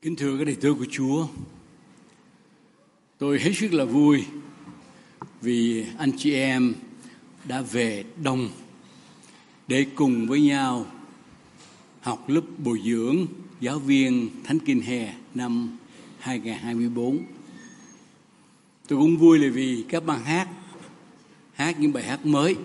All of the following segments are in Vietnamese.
Kính thưa các đầy tớ của Chúa, tôi hết sức là vui vì anh chị em đã về đông để cùng với nhau học lớp bồi dưỡng giáo viên Thánh Kinh Hè năm 2024. Tôi cũng vui là vì các ban hát những bài hát mới.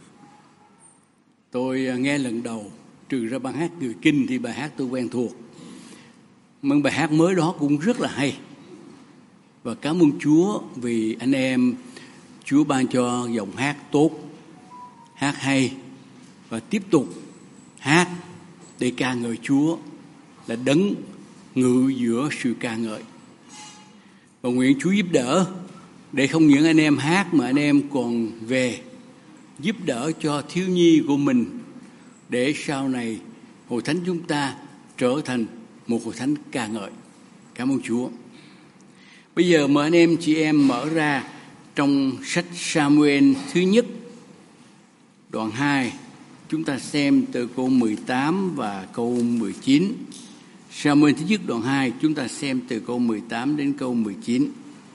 Tôi nghe lần đầu, trừ ra ban hát Người Kinh thì bài hát tôi quen thuộc. Nhưng bài hát mới đó cũng rất là hay. Và cảm ơn Chúa vì anh em Chúa ban cho giọng hát tốt, hát hay và tiếp tục hát để ca ngợi Chúa là đấng ngự giữa sự ca ngợi. Và nguyện Chúa giúp đỡ để không những anh em hát mà anh em còn về giúp đỡ cho thiếu nhi của mình để sau này hội thánh chúng ta trở thành một hội thánh ca ngợi. Cảm ơn Chúa. Bây giờ mời anh em chị em mở ra trong sách Sa-mu-ên thứ nhất đoạn 2. Chúng ta xem từ câu 18 và câu 19. Sa-mu-ên thứ nhất đoạn 2, chúng ta xem từ câu 18 đến câu 19.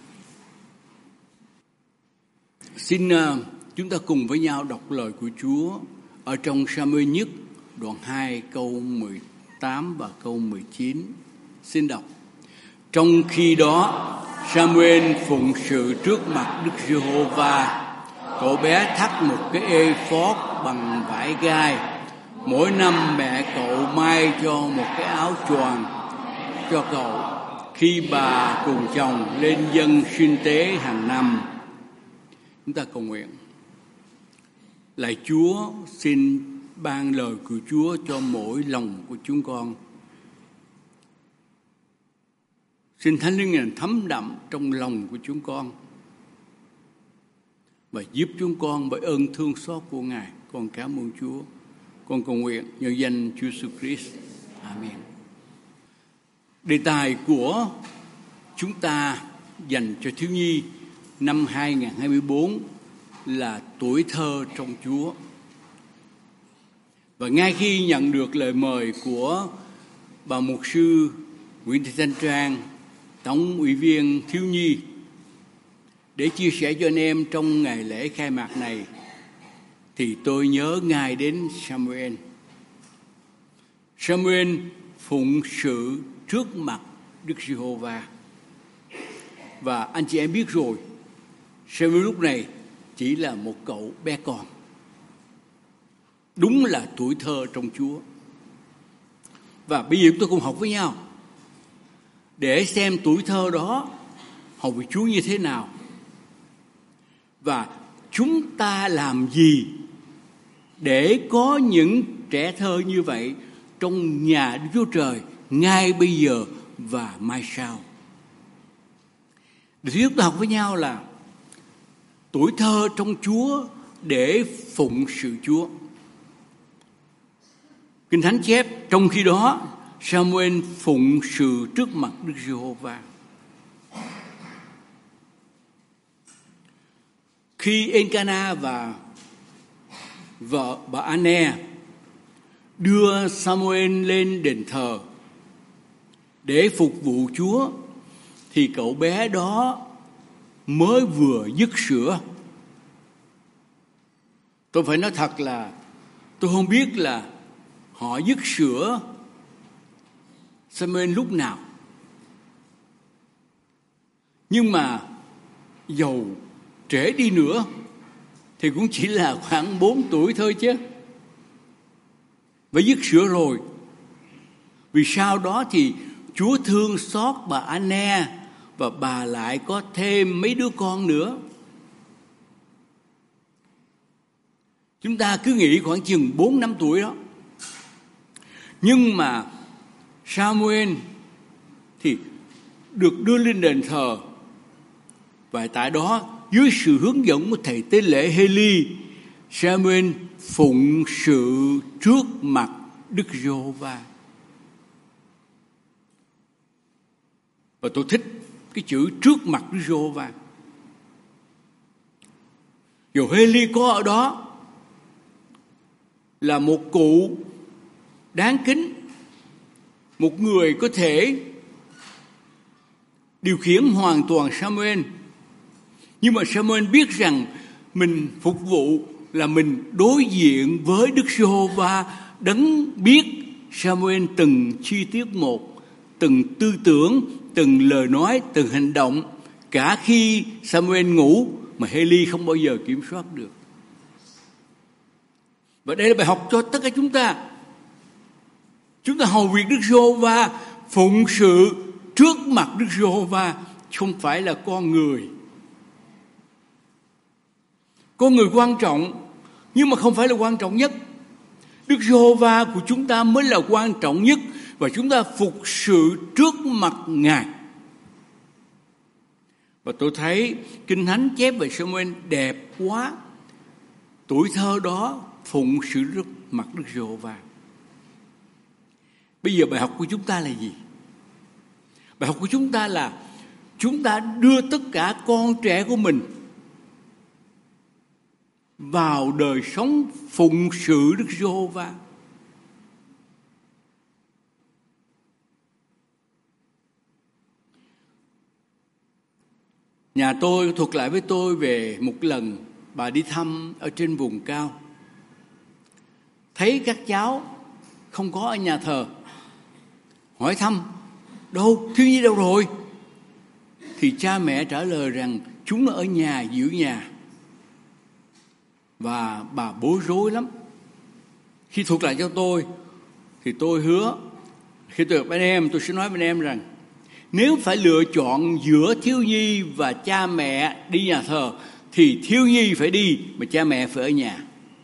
Xin chúng ta cùng với nhau đọc lời của Chúa ở trong Sa-mu-ên nhất đoạn 2 câu 18 và câu 19. Xin đọc. Trong khi đó, Sa-mu-ên phụng sự trước mặt Đức Giê-hô-va. Cậu bé thắt một cái ê-phót bằng vải gai. Mỗi năm mẹ cậu may cho một cái áo choàng cho cậu khi bà cùng chồng lên dâng sinh tế hàng năm. Chúng ta cầu nguyện. Lạy Chúa, xin ban lời của Chúa cho mỗi lòng của chúng con. Xin Thánh Linh Ngài thấm đậm trong lòng của chúng con và giúp chúng con bởi ơn thương xót của Ngài. Con cảm ơn Chúa. Con cầu nguyện nhân danh Chúa Jesus Christ. Amen. Đề tài của chúng ta dành cho thiếu nhi năm 2024 là tuổi thơ trong Chúa. Và ngay khi nhận được lời mời của bà mục sư Nguyễn Thị Thanh Trang, Tổng ủy viên thiếu nhi, để chia sẻ cho anh em trong ngày lễ khai mạc này, thì tôi nhớ ngay đến Sa-mu-ên. Sa-mu-ên phụng sự trước mặt Đức Giê-hô-va. Và anh chị em biết rồi, Sa-mu-ên lúc này chỉ là một cậu bé con. Đúng là tuổi thơ trong Chúa. Và bây giờ tôi cùng học với nhau để xem tuổi thơ đó học về Chúa như thế nào. Và chúng ta làm gì để có những trẻ thơ như vậy trong nhà Đức Chúa Trời ngay bây giờ và mai sau. Để chúng ta học với nhau là tuổi thơ trong Chúa để phụng sự Chúa. Kinh Thánh chép, trong khi đó Sa-mu-ên phụng sự trước mặt Đức Giê-hô-va. Khi En-ca-na và vợ bà An-ne đưa Sa-mu-ên lên đền thờ để phục vụ Chúa, thì cậu bé đó mới vừa dứt sữa. Tôi phải nói thật là tôi không biết là họ dứt sữa Sa-mu-ên lúc nào. Nhưng mà dầu trễ đi nữa thì cũng chỉ là khoảng 4 tuổi thôi chứ. Và dứt sữa rồi. Vì sau đó thì Chúa thương xót bà An-ne và bà lại có thêm mấy đứa con nữa. Chúng ta cứ nghĩ khoảng chừng 4-5 tuổi đó. Nhưng mà Sa-mu-ên thì được đưa lên đền thờ. Và tại đó, dưới sự hướng dẫn của thầy tế lễ Hê-li, Sa-mu-ên phụng sự trước mặt Đức Giê-hô-va. Và tôi thích cái chữ trước mặt Đức Giê-hô-va. Dù Hê-li có ở đó là một cụ đáng kính, một người có thể điều khiển hoàn toàn Samuel. Nhưng mà Samuel biết rằng mình phục vụ là mình đối diện với Đức Giê-hô-va, đấng biết Samuel từng chi tiết một, từng tư tưởng, từng lời nói, từng hành động, cả khi Samuel ngủ mà Hê-li không bao giờ kiểm soát được. Và đây là bài học cho tất cả chúng ta. Chúng ta hầu việc Đức Giê-hô-va, phụng sự trước mặt Đức Giê-hô-va, không phải là con người. Con người quan trọng, nhưng mà không phải là quan trọng nhất. Đức Giê-hô-va của chúng ta mới là quan trọng nhất, và chúng ta phục sự trước mặt Ngài. Và tôi thấy Kinh Thánh chép về Samuel đẹp quá. Tuổi thơ đó phụng sự trước mặt Đức Giê-hô-va. Bây giờ bài học của chúng ta là gì? Bài học của chúng ta là chúng ta đưa tất cả con trẻ của mình vào đời sống phụng sự Đức Giê-hô-va. Nhà tôi thuật lại với tôi về một lần bà đi thăm ở trên vùng cao. Thấy các cháu không có ở nhà thờ. Hỏi thăm, đâu, thiếu nhi đâu rồi? Thì cha mẹ trả lời rằng chúng ở nhà giữ nhà. Và bà bối rối lắm. Khi thuật lại cho tôi thì tôi hứa, khi tôi gặp anh em, tôi sẽ nói với anh em rằng nếu phải lựa chọn giữa thiếu nhi và cha mẹ đi nhà thờ thì thiếu nhi phải đi mà cha mẹ phải ở nhà.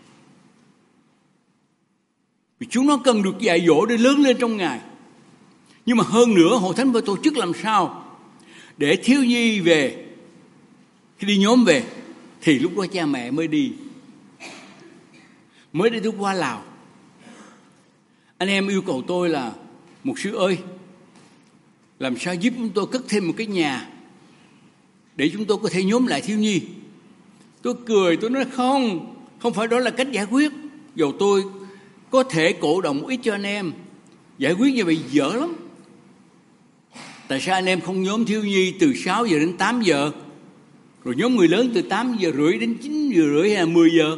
Vì chúng nó cần được dạy dỗ để lớn lên trong Ngài. Nhưng mà hơn nữa, Hội Thánh phải tổ chức làm sao để thiếu nhi về, khi đi nhóm về thì lúc đó cha mẹ mới đi. Mới đây tôi qua Lào, anh em yêu cầu tôi là mục sư ơi, làm sao giúp chúng tôi cất thêm một cái nhà để chúng tôi có thể nhóm lại thiếu nhi. Tôi cười, tôi nói không phải đó là cách giải quyết. Dầu tôi có thể cổ động một ít cho anh em, giải quyết như vậy dở lắm. Tại sao anh em không nhóm thiếu nhi từ 6 giờ đến 8 giờ, rồi nhóm người lớn từ 8 giờ rưỡi đến 9 giờ rưỡi hay là 10 giờ?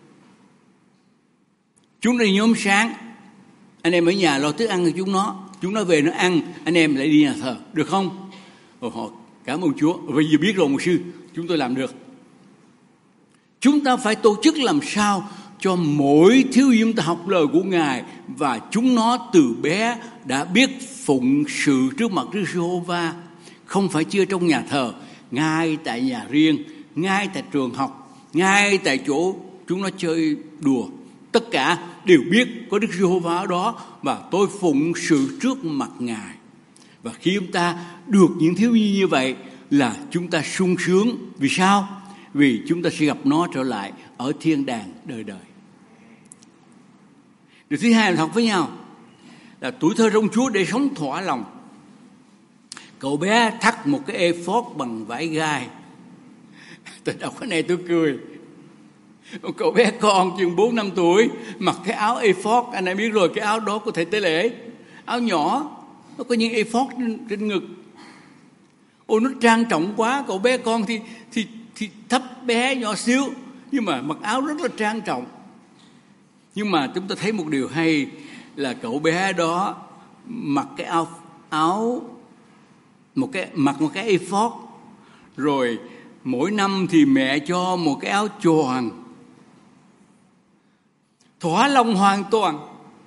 Chúng đi nhóm sáng, anh em ở nhà lo thức ăn cho chúng nó về nó ăn, anh em lại đi nhà thờ, được không? Họ cảm ơn Chúa, bây giờ biết rồi mục sư, chúng tôi làm được. Chúng ta phải tổ chức làm sao cho mỗi thiếu nhi chúng ta học lời của Ngài, và chúng nó từ bé đã biết phụng sự trước mặt Đức Giê-hô-va, không phải chưa trong nhà thờ, ngay tại nhà riêng, ngay tại trường học, ngay tại chỗ chúng nó chơi đùa. Tất cả đều biết có Đức Giê-hô-va ở đó và tôi phụng sự trước mặt Ngài. Và khi chúng ta được những thiếu nhi như vậy là chúng ta sung sướng. Vì sao? Vì chúng ta sẽ gặp nó trở lại ở thiên đàng đời đời. Điều thứ hai là học với nhau là tuổi thơ trong Chúa để sống thỏa lòng. Cậu bé thắt một cái ephod bằng vải gai. Tôi đọc cái này tôi cười. Một cậu bé con chừng 4-5 tuổi mặc cái áo ephod, anh em biết rồi, cái áo đó có thể tế lễ, áo nhỏ, nó có những ephod trên ngực. Ôi nó trang trọng quá, cậu bé con thì thấp bé nhỏ xíu, nhưng mà mặc áo rất là trang trọng. Nhưng mà chúng ta thấy một điều hay là cậu bé đó mặc cái áo mặc một cái ephod, rồi mỗi năm thì mẹ cho một cái áo choàng. Thỏa lòng hoàn toàn.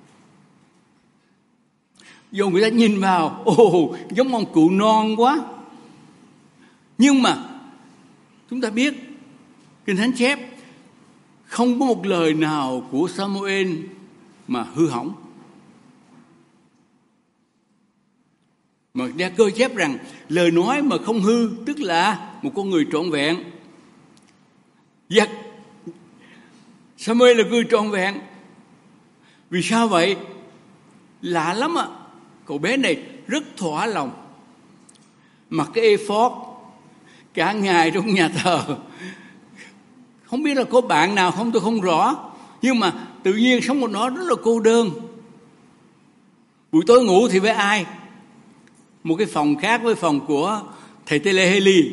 Dù người ta nhìn vào, giống ông cụ non quá. Nhưng mà chúng ta biết Kinh Thánh chép không có một lời nào của Samuel mà hư hỏng. Mà Gia Cơ chép rằng lời nói mà không hư tức là một con người trọn vẹn. Samuel là người trọn vẹn. Vì sao vậy? Lạ lắm ạ. Cậu bé này rất thỏa lòng, mặc cái ephod cả ngày trong nhà thờ. Không biết là có bạn nào không, tôi không rõ. Nhưng mà tự nhiên sống một nó rất là cô đơn. Buổi tối ngủ thì với ai? một cái phòng khác với phòng của thầy Tele Haley.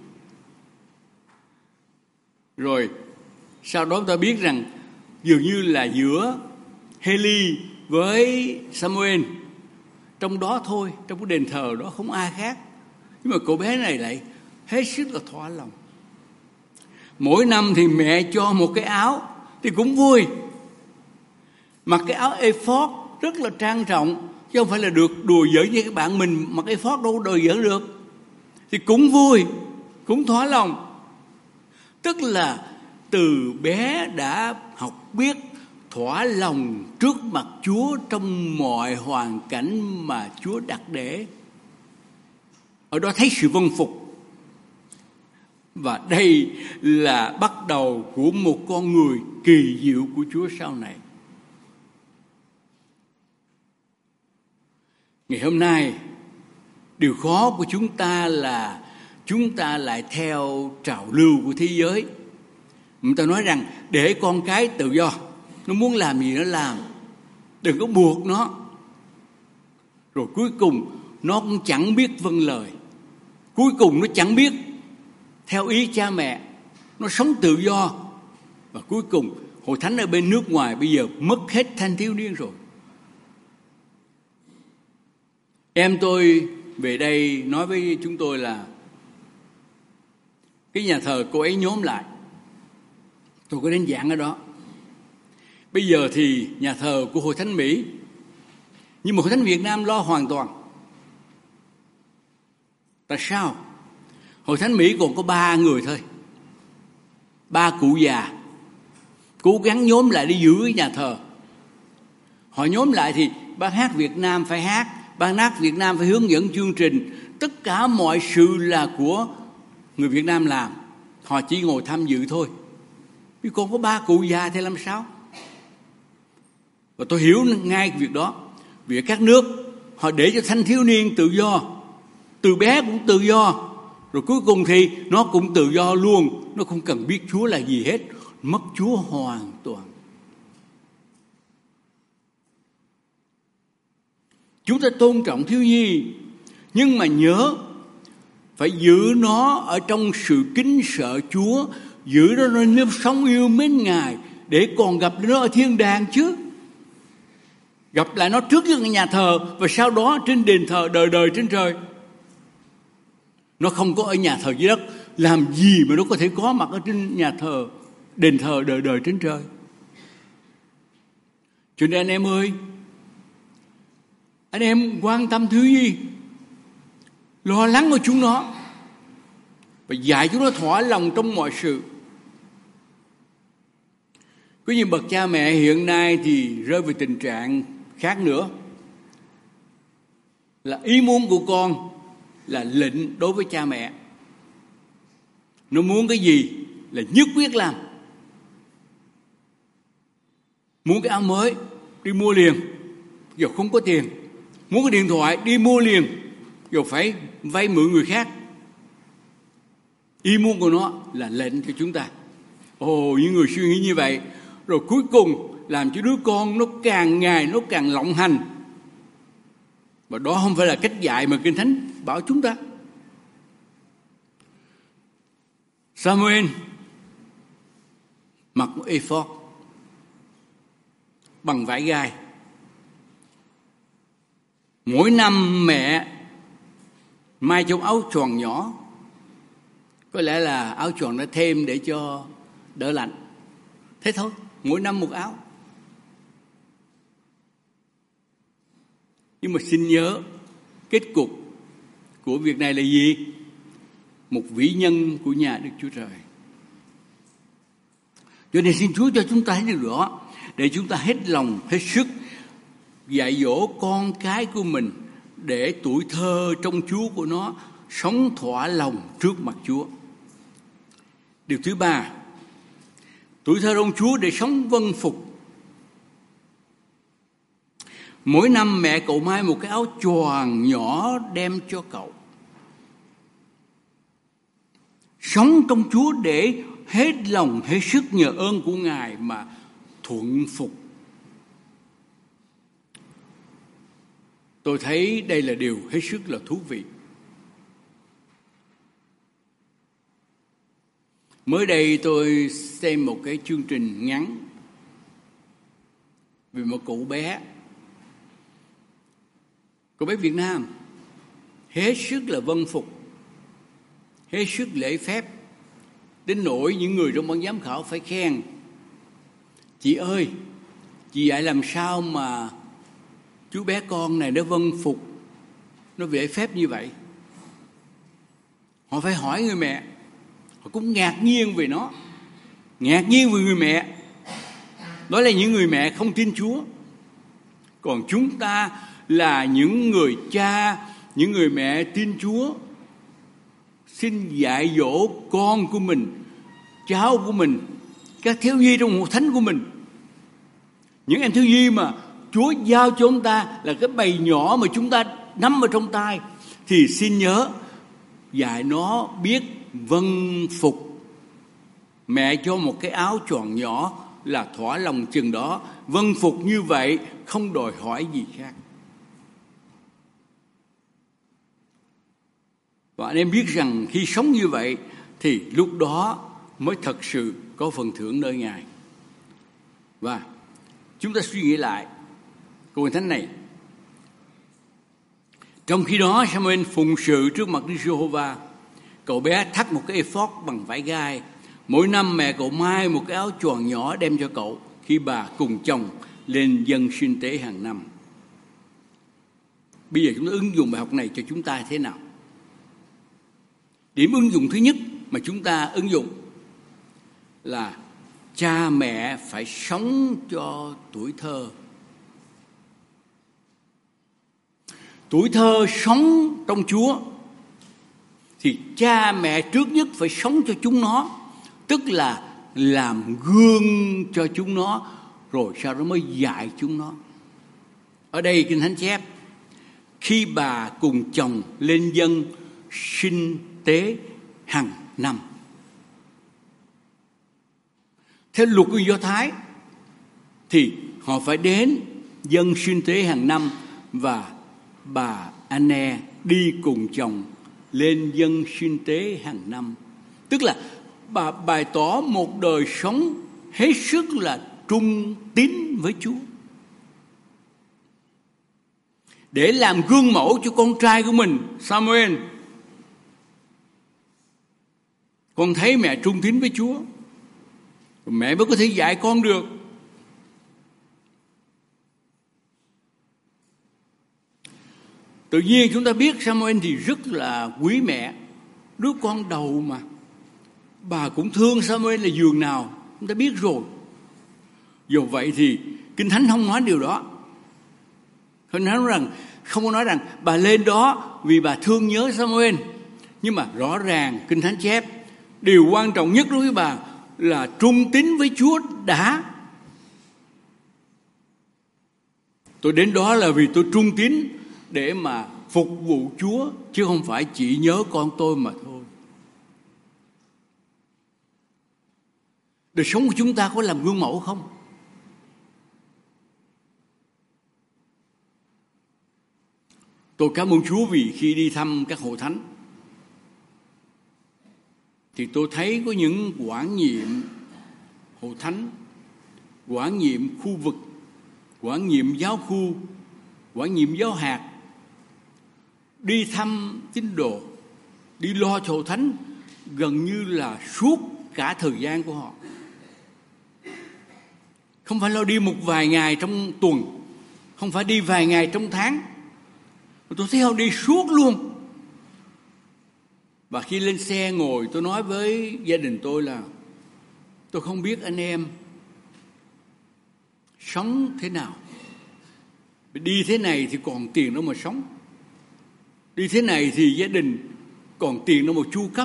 Rồi sau đó ta biết rằng dường như là giữa Haley với Samuel, trong đó thôi, trong cái đền thờ đó không ai khác. Nhưng mà cậu bé này lại hết sức là thỏa lòng. Mỗi năm thì mẹ cho một cái áo thì cũng vui. Mặc cái áo ephod rất là trang trọng, chứ không phải là được đùa giỡn như các bạn mình mặc ephod đâu đùa giỡn được. Thì cũng vui, cũng thỏa lòng. Tức là từ bé đã học biết thỏa lòng trước mặt Chúa trong mọi hoàn cảnh mà Chúa đặt để. Ở đó thấy sự vâng phục. Và đây là bắt đầu của một con người kỳ diệu của Chúa sau này. Ngày hôm nay, điều khó của chúng ta là chúng ta lại theo trào lưu của thế giới. Người ta nói rằng để con cái tự do, nó muốn làm gì nó làm, đừng có buộc nó. Rồi cuối cùng nó cũng chẳng biết vâng lời. Cuối cùng nó chẳng biết theo ý cha mẹ, nó sống tự do. Và cuối cùng hội thánh ở bên nước ngoài bây giờ mất hết thanh thiếu niên rồi. Em tôi về đây nói với chúng tôi là cái nhà thờ cô ấy nhóm lại. Tôi có đến giảng ở đó. Bây giờ thì nhà thờ của Hội Thánh Mỹ, nhưng mà Hội Thánh Việt Nam lo hoàn toàn. Tại sao? Hội Thánh Mỹ còn có 3 người thôi, 3 cụ già cố gắng nhóm lại để giữ cái nhà thờ. Họ nhóm lại thì ban hát Việt Nam phải hát, ban hát Việt Nam phải hướng dẫn chương trình, tất cả mọi sự là của người Việt Nam làm. Họ chỉ ngồi tham dự thôi. Chứ còn có 3 cụ già thì làm sao? Và tôi hiểu ngay việc đó. Vì các nước họ để cho thanh thiếu niên tự do, từ bé cũng tự do, rồi cuối cùng thì nó cũng tự do luôn. Nó không cần biết Chúa là gì hết, mất Chúa hoàn toàn. Chúng ta tôn trọng thiếu nhi, nhưng mà nhớ phải giữ nó ở trong sự kính sợ Chúa, giữ nó nếp sống yêu mến Ngài, để còn gặp nó ở thiên đàng chứ. Gặp lại nó trước những nhà thờ, và sau đó trên đền thờ đời đời trên trời. Nó không có ở nhà thờ dưới đất, làm gì mà nó có thể có mặt ở trên nhà thờ, đền thờ đời đời trên trời. Cho nên anh em ơi, anh em quan tâm thiếu nhi, lo lắng của chúng nó và dạy chúng nó thỏa lòng trong mọi sự. Có những bậc cha mẹ hiện nay thì rơi vào tình trạng khác nữa, là ý muốn của con là lệnh đối với cha mẹ. Nó muốn cái gì là nhất quyết làm. Muốn cái áo mới đi mua liền, giờ không có tiền. Muốn cái điện thoại đi mua liền, giờ phải vay mượn người khác. Ý muốn của nó là lệnh cho chúng ta. Những người suy nghĩ như vậy, rồi cuối cùng làm cho đứa con nó càng ngày nó càng lộng hành. Và đó không phải là cách dạy mà Kinh Thánh bảo chúng ta. Samuel mặc một ephod bằng vải gai. Mỗi năm mẹ may trong áo choàng nhỏ, có lẽ là áo choàng đã thêm để cho đỡ lạnh. Thế thôi, mỗi năm một áo. Nhưng mà xin nhớ, kết cục của việc này là gì? Một vĩ nhân của nhà Đức Chúa Trời. Cho nên xin Chúa cho chúng ta thấy điều đó, để chúng ta hết lòng, hết sức dạy dỗ con cái của mình, để tuổi thơ trong Chúa của nó sống thỏa lòng trước mặt Chúa. Điều thứ 3, tuổi thơ trong Chúa để sống vâng phục. Mỗi năm mẹ cậu may một cái áo choàng nhỏ đem cho cậu. Sống trong Chúa để hết lòng, hết sức nhờ ơn của Ngài mà thuận phục. Tôi thấy đây là điều hết sức là thú vị. Mới đây tôi xem một cái chương trình ngắn về một cậu bé Việt Nam hết sức là vâng phục, hết sức lễ phép, đến nỗi những người trong ban giám khảo phải khen: chị ơi, chị dạy làm sao mà chú bé con này nó vâng phục, nó lễ phép như vậy. Họ phải hỏi người mẹ, họ cũng ngạc nhiên về nó, ngạc nhiên về người mẹ. Đó là những người mẹ không tin Chúa. Còn chúng ta là những người cha, những người mẹ tin Chúa, xin dạy dỗ con của mình, cháu của mình, các thiếu nhi trong hội thánh của mình. Những em thiếu nhi mà Chúa giao cho chúng ta là cái bầy nhỏ mà chúng ta nắm ở trong tay, thì xin nhớ dạy nó biết vâng phục. Mẹ cho một cái áo choàng nhỏ là thỏa lòng chừng đó, vâng phục như vậy, không đòi hỏi gì khác. Và anh em biết rằng khi sống như vậy thì lúc đó mới thật sự có phần thưởng nơi Ngài. Và chúng ta suy nghĩ lại câu Kinh Thánh này. Trong khi đó Samuel phụng sự trước mặt Đức Giê-hô-va. Cậu bé thắt một cái ephod bằng vải gai. Mỗi năm mẹ cậu may một cái áo choàng nhỏ đem cho cậu khi bà cùng chồng lên dâng sinh tế hàng năm. Bây giờ chúng ta ứng dụng bài học này cho chúng ta thế nào? Điểm ứng dụng thứ nhất mà chúng ta ứng dụng là cha mẹ phải sống cho tuổi thơ. Tuổi thơ sống trong Chúa thì cha mẹ trước nhất phải sống cho chúng nó, tức là làm gương cho chúng nó, rồi sau đó mới dạy chúng nó. Ở đây Kinh Thánh chép khi bà cùng chồng lên dâng sinh tế hàng năm. Theo luật của Do Thái thì họ phải đến dâng sinh tế hàng năm, và bà Anne đi cùng chồng lên dâng sinh tế hàng năm. Tức là bà bày tỏ một đời sống hết sức là trung tín với Chúa, để làm gương mẫu cho con trai của mình, Samuel. Con thấy mẹ trung tín với Chúa, mẹ mới có thể dạy con được. Tự nhiên chúng ta biết Samuel thì rất là quý mẹ, đứa con đầu mà. Bà cũng thương Samuel là giường nào, chúng ta biết rồi. Dù vậy thì Kinh Thánh không nói điều đó. Kinh Thánh không có nói rằng bà lên đó vì bà thương nhớ Samuel. Nhưng mà rõ ràng Kinh Thánh chép điều quan trọng nhất đối với bà là trung tín với Chúa đã. Tôi đến đó là vì tôi trung tín để mà phục vụ Chúa, chứ không phải chỉ nhớ con tôi mà thôi. Đời sống của chúng ta có làm gương mẫu không? Tôi cảm ơn Chúa vì khi đi thăm các hội thánh thì tôi thấy có những quản nhiệm hội thánh, quản nhiệm khu vực, quản nhiệm giáo khu, quản nhiệm giáo hạt đi thăm tín đồ, đi lo cho hội thánh gần như là suốt cả thời gian của họ. Không phải lo đi một vài ngày trong tuần, không phải đi vài ngày trong tháng. Tôi thấy họ đi suốt luôn. Và khi lên xe ngồi, tôi nói với gia đình tôi là tôi không biết anh em sống thế nào. Đi thế này thì còn tiền đâu mà sống. Đi thế này thì gia đình còn tiền đâu mà chu cấp.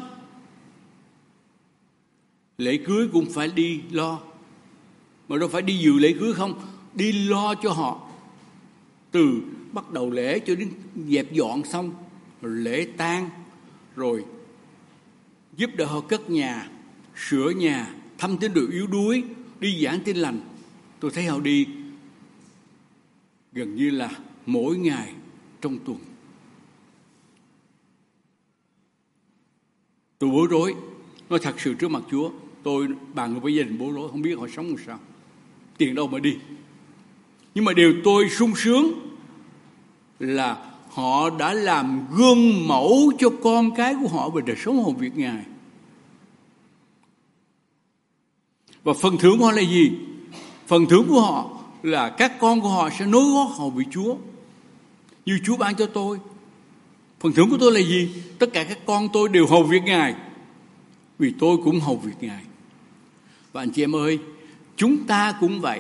Lễ cưới cũng phải đi lo. Mà đâu phải đi dự lễ cưới không, đi lo cho họ. Từ bắt đầu lễ cho đến dẹp dọn xong, rồi lễ tang, rồi giúp đỡ họ cất nhà, sửa nhà, thăm tín đồ yếu đuối, đi giảng tin lành. Tôi thấy họ đi gần như là mỗi ngày trong tuần. Tôi bối rối, nói thật sự trước mặt Chúa, tôi bàn với gia đình bối rối, không biết họ sống làm sao, tiền đâu mà đi. Nhưng mà điều tôi sung sướng là họ đã làm gương mẫu cho con cái của họ về đời sống hầu việc Ngài. Và phần thưởng của họ là gì? Phần thưởng của họ là các con của họ sẽ nối gót hầu việc Chúa như Chúa ban cho tôi. Phần thưởng của tôi là gì? Tất cả các con tôi đều hầu việc Ngài, vì tôi cũng hầu việc Ngài. Và anh chị em ơi, chúng ta cũng vậy.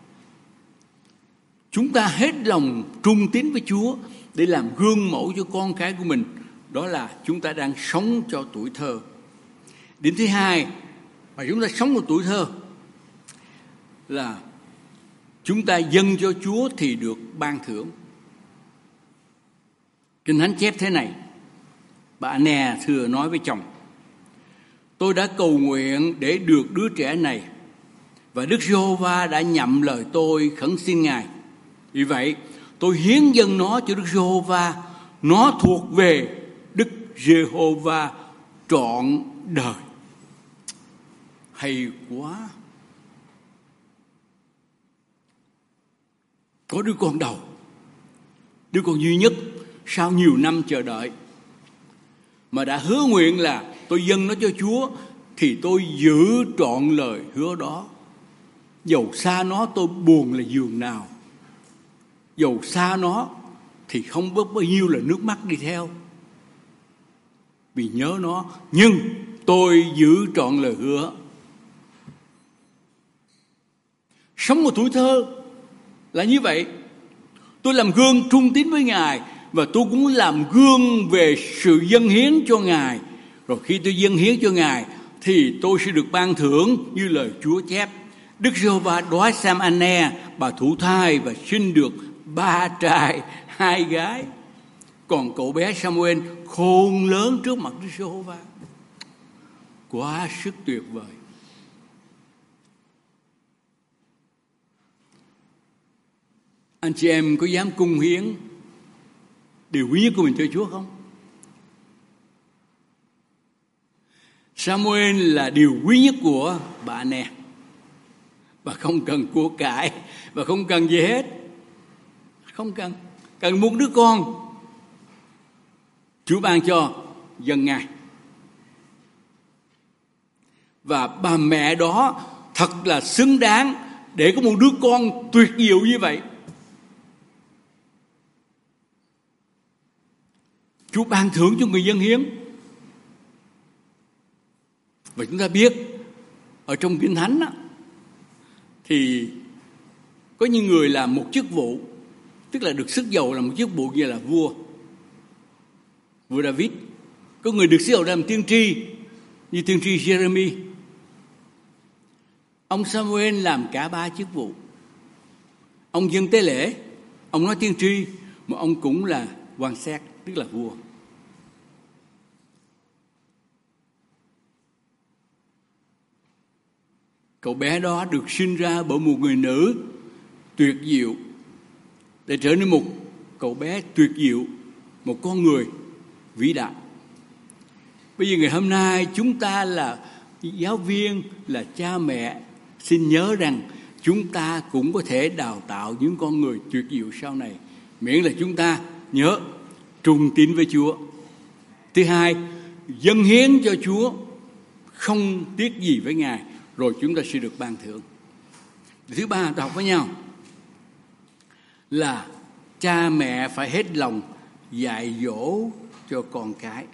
Chúng ta hết lòng trung tín với Chúa để làm gương mẫu cho con cái của mình. Đó là chúng ta đang sống cho tuổi thơ. Điểm thứ hai mà chúng ta sống vào tuổi thơ là chúng ta dâng cho Chúa thì được ban thưởng. Kinh Thánh chép thế này: bà Anna thưa nói với chồng: tôi đã cầu nguyện để được đứa trẻ này, và Đức Giê-hô-va đã nhậm lời tôi khẩn xin Ngài. Vì vậy tôi hiến dâng nó cho Đức Giê-hô-va. Nó thuộc về Đức Giê-hô-va trọn đời. Hay quá! Có đứa con đầu, đứa con duy nhất sau nhiều năm chờ đợi, mà đã hứa nguyện là tôi dâng nó cho Chúa thì tôi giữ trọn lời hứa đó. Dầu xa nó tôi buồn là giường nào, dầu xa nó thì không bớt bao nhiêu là nước mắt đi theo vì nhớ nó, nhưng tôi giữ trọn lời hứa. Sống một tuổi thơ là như vậy. Tôi làm gương trung tín với Ngài, và tôi cũng làm gương về sự dâng hiến cho Ngài. Rồi khi tôi dâng hiến cho Ngài thì tôi sẽ được ban thưởng như lời Chúa chép. Đức Giê-hô-va đói Sam Anne, bà thụ thai và sinh được 3 trai 2 gái. Còn cậu bé Samuel khôn lớn trước mặt Đức Giê-hô-va. Quá sức tuyệt vời. Anh chị em có dám cung hiến điều quý nhất của mình cho Chúa không? Samuel là điều quý nhất của bà Anne. Bà không cần của cải, bà không cần gì hết. Không cần. Cần một đứa con, Chúa ban cho dâng Ngài. Và bà mẹ đó thật là xứng đáng để có một đứa con tuyệt diệu như vậy. Chúa ban thưởng cho người dân hiến. Và chúng ta biết ở trong Kinh Thánh á, thì có những người làm một chức vụ, tức là được sức dầu làm một chức vụ như là vua David. Có người được sức dầu làm tiên tri như tiên tri Jeremy. Ông Samuel làm cả 3 chức vụ. Ông dâng tế lễ, ông nói tiên tri, mà ông cũng là quan sát, tức là vua. Cậu bé đó được sinh ra bởi một người nữ tuyệt diệu để trở nên một cậu bé tuyệt diệu, một con người vĩ đại. Bây giờ ngày hôm nay chúng ta là giáo viên, là cha mẹ, xin nhớ rằng chúng ta cũng có thể đào tạo những con người tuyệt diệu sau này, miễn là chúng ta nhớ trung tín với Chúa. Thứ hai, dâng hiến cho Chúa, không tiếc gì với Ngài, rồi chúng ta sẽ được ban thưởng. Thứ ba, ta học với nhau là cha mẹ phải hết lòng dạy dỗ cho con cái.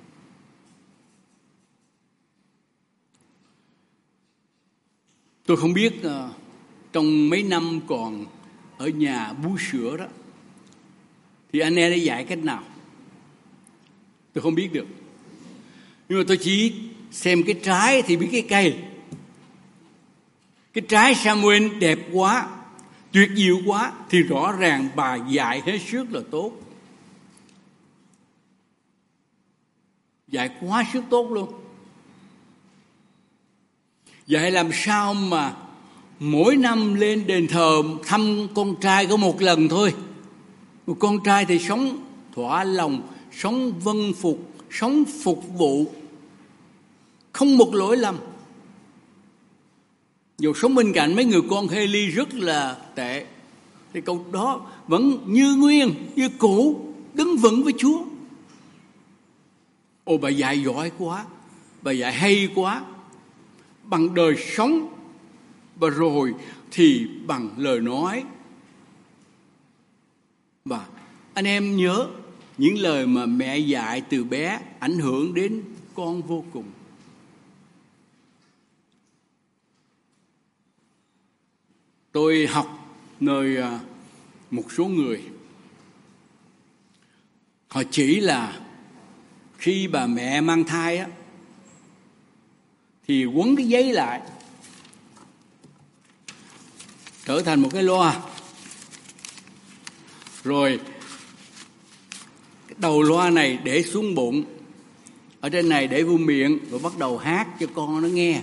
Tôi không biết trong mấy năm còn ở nhà bú sữa đó thì anh em đã dạy cách nào, tôi không biết được. Nhưng mà tôi chỉ xem cái trái thì biết cái cây. Cái trái Samuel đẹp quá, tuyệt diệu quá, thì rõ ràng bà dạy hết sức là tốt. Dạy quá sức tốt luôn. Dạy làm sao mà mỗi năm lên đền thờ thăm con trai có một lần thôi, Một con trai thì sống thỏa lòng, sống vâng phục, sống phục vụ, không một lỗi lầm. Dù sống bên cạnh mấy người con Hê-li rất là tệ, thì cậu đó vẫn như nguyên, như cũ, đứng vững với Chúa. Ồ, bà dạy giỏi quá, bà dạy hay quá, bằng đời sống, và rồi thì bằng lời nói. Và anh em nhớ những lời mà mẹ dạy từ bé ảnh hưởng đến con vô cùng. Tôi học nơi một số người, họ chỉ là khi bà mẹ mang thai á, thì quấn cái giấy lại trở thành một cái loa, rồi cái đầu loa này để xuống bụng, ở trên này để vô miệng, rồi bắt đầu hát cho con nó nghe.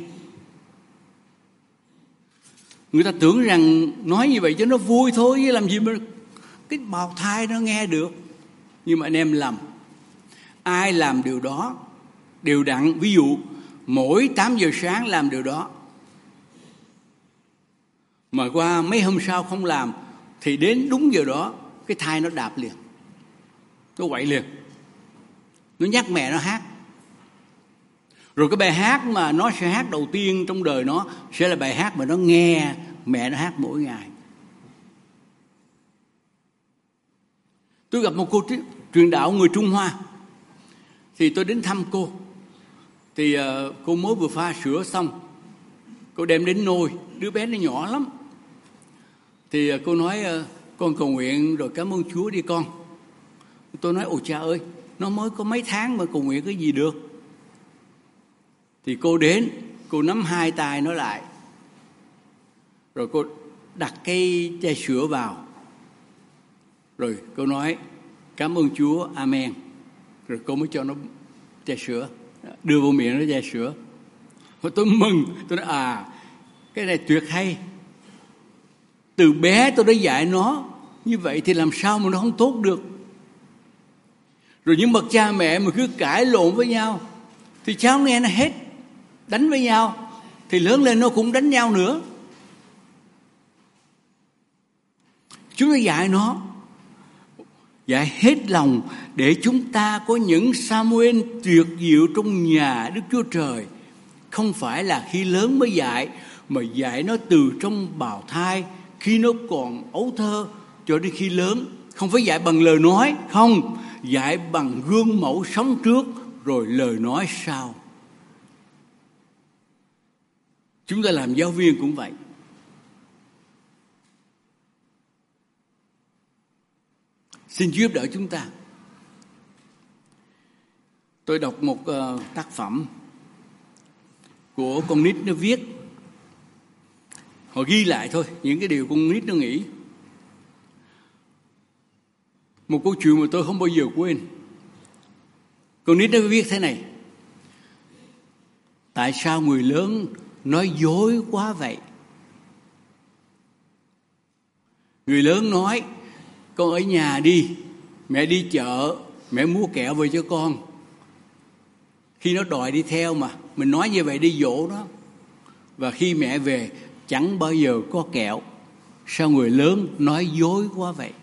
Người ta tưởng rằng nói như vậy cho nó vui thôi, chứ làm gì mà cái bào thai nó nghe được. Nhưng mà anh em lầm. Ai làm điều đó đều đặn, ví dụ mỗi 8 giờ sáng làm điều đó, mà qua mấy hôm sau không làm, thì đến đúng giờ đó cái thai nó đạp liền, nó quậy liền, nó nhắc mẹ nó hát. Rồi cái bài hát mà nó sẽ hát đầu tiên trong đời nó sẽ là bài hát mà nó nghe mẹ nó hát mỗi ngày. Tôi gặp một cô truyền đạo người Trung Hoa, thì tôi đến thăm cô. Thì cô mới vừa pha sữa xong, cô đem đến nôi, đứa bé nó nhỏ lắm. Thì cô nói con cầu nguyện rồi cảm ơn Chúa đi con. Tôi nói ôi cha ơi, nó mới có mấy tháng mà cầu nguyện cái gì được. Thì cô đến, cô nắm hai tay nó lại, rồi cô đặt cái chai sữa vào, rồi cô nói cảm ơn Chúa, amen. Rồi cô mới cho nó chai sữa, đưa vô miệng nó chai sữa. Rồi tôi mừng, tôi nói cái này tuyệt hay. Từ bé tôi đã dạy nó như vậy thì làm sao mà nó không tốt được. Rồi những bậc cha mẹ mà cứ cãi lộn với nhau thì cháu nghe nó hết. Đánh với nhau thì lớn lên nó cũng đánh nhau nữa. Chúng ta dạy nó, dạy hết lòng để chúng ta có những Samuel tuyệt diệu trong nhà Đức Chúa Trời. Không phải là khi lớn mới dạy, mà dạy nó từ trong bào thai, khi nó còn ấu thơ cho đến khi lớn. Không phải dạy bằng lời nói, không, dạy bằng gương mẫu sống trước rồi lời nói sau. Chúng ta làm giáo viên cũng vậy. Xin Chúa giúp đỡ chúng ta. Tôi đọc một tác phẩm của con nít nó viết. Họ ghi lại thôi những cái điều con nít nó nghĩ. Một câu chuyện mà tôi không bao giờ quên. Con nít nó viết thế này: tại sao người lớn nói dối quá vậy? Người lớn nói con ở nhà đi, mẹ đi chợ, mẹ mua kẹo về cho con. Khi nó đòi đi theo mà mình nói như vậy đi dỗ nó. Và khi mẹ về chẳng bao giờ có kẹo. Sao người lớn nói dối quá vậy?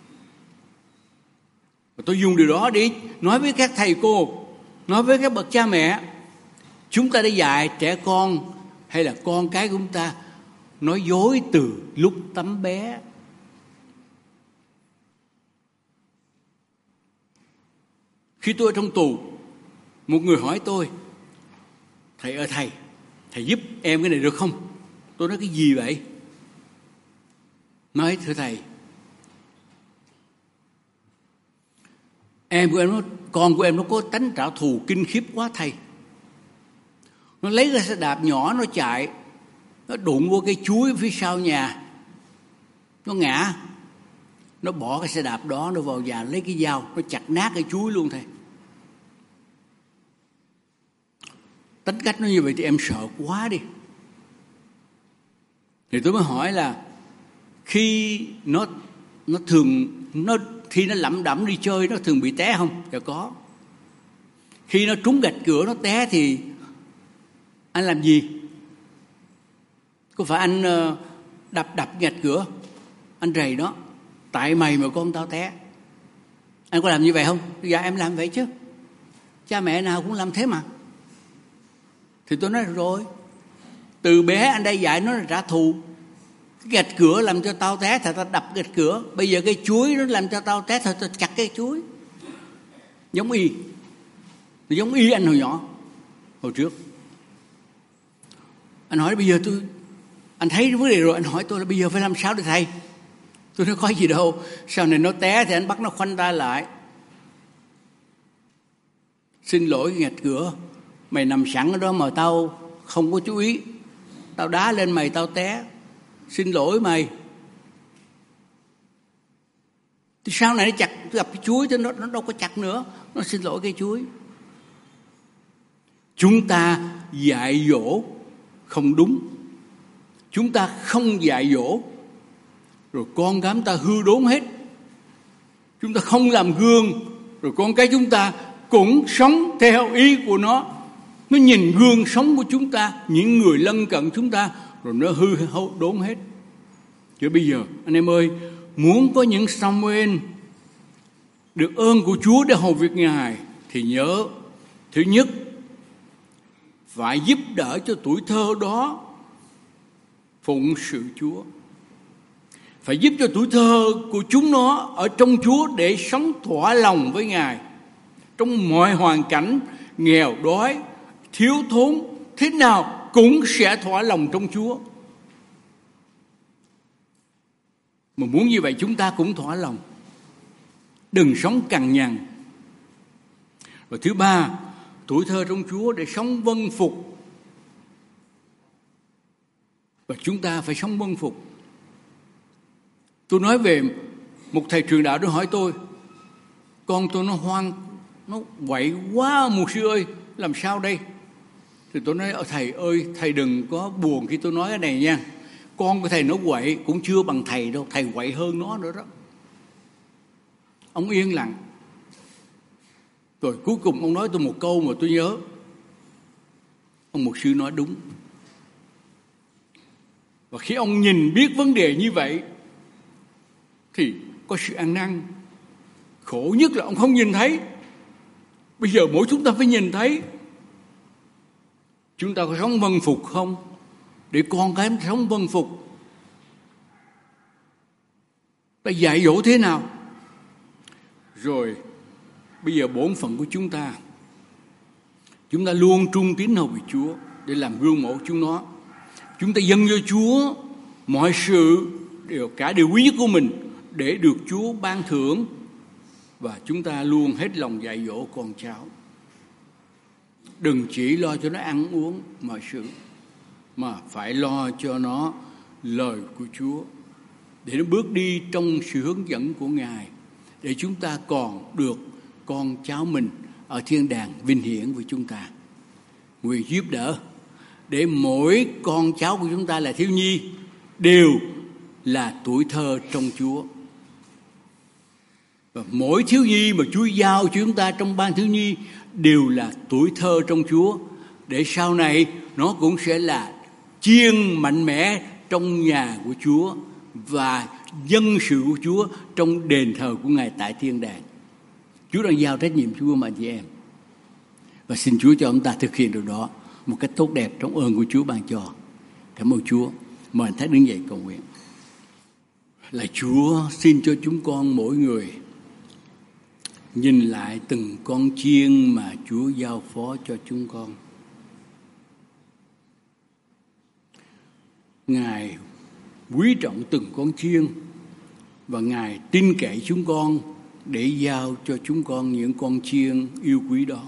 Và tôi dùng điều đó đi nói với các thầy cô, nói với các bậc cha mẹ. Chúng ta đã dạy trẻ con hay là con cái của chúng ta nói dối từ lúc tấm bé. Khi tôi ở trong tù, một người hỏi tôi: thầy ơi thầy giúp em cái này được không? Tôi nói cái gì vậy? Nói thưa thầy, con của em nó có tánh trả thù kinh khiếp quá thầy. Nó lấy cái xe đạp nhỏ nó chạy, nó đụng vô cái chuối phía sau nhà, nó ngã, nó bỏ cái xe đạp đó, nó vào nhà lấy cái dao, nó chặt nát cái chuối luôn thầy. Tính cách nó như vậy thì em sợ quá đi. Thì tôi mới hỏi là khi nó nó khi nó lẩm đẩm đi chơi nó thường bị té không? Dạ có. Khi nó trúng gạch cửa nó té thì anh làm gì? Có phải anh đập gạch cửa, anh rầy nó, tại mày mà con tao té? Anh có làm như vậy không? Dạ em làm vậy chứ, cha mẹ nào cũng làm thế mà. Thì tôi nói rồi, từ bé anh đã dạy nó là trả thù. Cái gạch cửa làm cho tao té thì tao đập gạch cửa. Bây giờ cái chuối nó làm cho tao té thì tao chặt cái chuối. Giống y anh hồi nhỏ, hồi trước. Anh hỏi bây giờ anh thấy vấn đề rồi, anh hỏi tôi là bây giờ phải làm sao để thầy? Tôi nói có gì đâu, sau này nó té thì anh bắt nó khoanh tay lại. Xin lỗi cái gạch cửa, mày nằm sẵn ở đó mà tao không có chú ý, tao đá lên mày tao té, xin lỗi mày. Thì sau này nó chặt gặp cái chuối thì nó đâu có chặt nữa, nó xin lỗi cái chuối. Chúng ta dạy dỗ không đúng, chúng ta không dạy dỗ rồi con cái chúng ta hư đốn hết. Chúng ta không làm gương rồi con cái chúng ta cũng sống theo ý của nó. Nó nhìn gương sống của chúng ta, những người lân cận chúng ta, rồi nó hư đốn hết. Chứ bây giờ anh em ơi, muốn có những Samuel được ơn của Chúa để hầu việc Ngài thì nhớ, thứ nhất, phải giúp đỡ cho tuổi thơ đó phụng sự Chúa. Phải giúp cho tuổi thơ của chúng nó ở trong Chúa để sống thỏa lòng với Ngài. Trong mọi hoàn cảnh, nghèo đói, thiếu thốn, thế nào cũng sẽ thỏa lòng trong Chúa. Mà muốn như vậy chúng ta cũng thỏa lòng. Đừng sống cằn nhằn. Và thứ ba, tuổi thơ trong Chúa để sống vâng phục. Và chúng ta phải sống vâng phục. Tôi nói về một thầy truyền đạo, nó hỏi tôi, con tôi nó quậy quá mục sư ơi, làm sao đây? Thì tôi nói, thầy ơi, thầy đừng có buồn khi tôi nói cái này nha. Con của thầy nó quậy cũng chưa bằng thầy đâu, thầy quậy hơn nó nữa đó. Ông yên lặng. Rồi cuối cùng ông nói tôi một câu mà tôi nhớ. Ông mục sư nói đúng. Và khi ông nhìn biết vấn đề như vậy thì có sự ăn năn. Khổ nhất là ông không nhìn thấy. Bây giờ mỗi chúng ta phải nhìn thấy. Chúng ta có sống vâng phục không? Để con cái sống vâng phục. Ta dạy dỗ thế nào? Rồi bây giờ bổn phận của chúng ta luôn trung tín hầu về Chúa để làm gương mẫu chúng nó. Chúng ta dâng cho Chúa mọi sự, cả điều quý nhất của mình để được Chúa ban thưởng. Và chúng ta luôn hết lòng dạy dỗ con cháu. Đừng chỉ lo cho nó ăn uống mọi sự, mà phải lo cho nó lời của Chúa, để nó bước đi trong sự hướng dẫn của Ngài, để chúng ta còn được con cháu mình ở thiên đàng vinh hiển với chúng ta. Nguyện giúp đỡ để mỗi con cháu của chúng ta là thiếu nhi đều là tuổi thơ trong Chúa. Và mỗi thiếu nhi mà Chúa giao cho chúng ta trong ban thiếu nhi đều là tuổi thơ trong Chúa, để sau này nó cũng sẽ là chiên mạnh mẽ trong nhà của Chúa và dân sự của Chúa trong đền thờ của Ngài tại thiên đàng. Chúa đang giao trách nhiệm Chúa mà chị em. Và xin Chúa cho chúng ta thực hiện điều đó một cách tốt đẹp trong ơn của Chúa ban cho. Cảm ơn Chúa. Mời anh Thái đứng dậy cầu nguyện. Lạy Chúa, xin cho chúng con mỗi người nhìn lại từng con chiên mà Chúa giao phó cho chúng con. Ngài quý trọng từng con chiên và Ngài tin cậy chúng con để giao cho chúng con những con chiên yêu quý đó.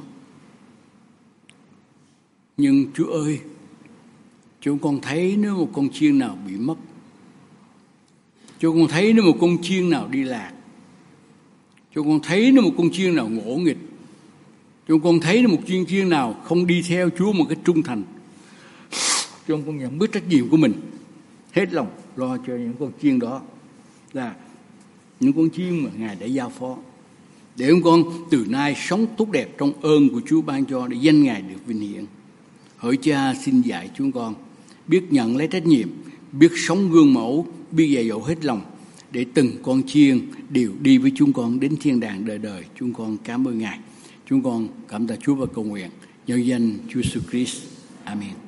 Nhưng Chúa ơi, chúng con thấy nếu một con chiên nào bị mất, chúng con thấy nếu một con chiên nào đi lạc, chúng con thấy nếu một con chiên nào ngỗ nghịch, chúng con thấy nếu một con chiên nào không đi theo Chúa một cách trung thành, chúng con nhận biết trách nhiệm của mình, hết lòng lo cho những con chiên đó là những con chiên mà Ngài đã giao phó, để chúng con từ nay sống tốt đẹp trong ơn của Chúa ban cho, để danh Ngài được vinh hiển. Hỡi Cha, xin dạy chúng con biết nhận lấy trách nhiệm, biết sống gương mẫu, biết dạy dỗ hết lòng, để từng con chiên đều đi với chúng con đến thiên đàng đời đời. Chúng con cảm ơn Ngài. Chúng con cảm tạ Chúa và cầu nguyện nhân danh Chúa Jesus Christ. Amen.